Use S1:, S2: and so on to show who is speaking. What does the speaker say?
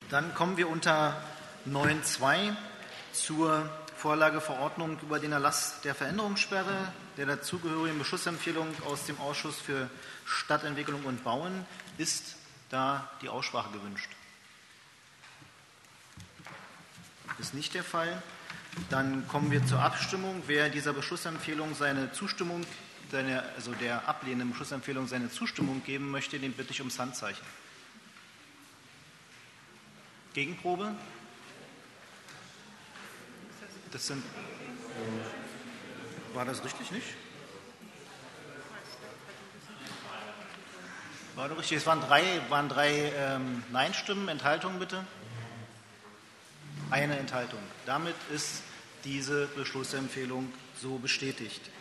S1: Dann kommen wir unter 9.2 zur Vorlageverordnung über den Erlass der Veränderungssperre, der dazugehörigen Beschlussempfehlung aus dem Ausschuss für Stadtentwicklung und Bauen. Ist da die Aussprache gewünscht? Ist nicht der Fall. Dann kommen wir zur Abstimmung. Wer dieser Beschlussempfehlung seine Zustimmung, also der ablehnenden Beschlussempfehlung seine Zustimmung geben möchte, den bitte ich ums Handzeichen. Gegenprobe? War das richtig, nicht? War das richtig? Es waren drei Nein-Stimmen. Enthaltungen bitte? Eine Enthaltung. Damit ist diese Beschlussempfehlung so bestätigt.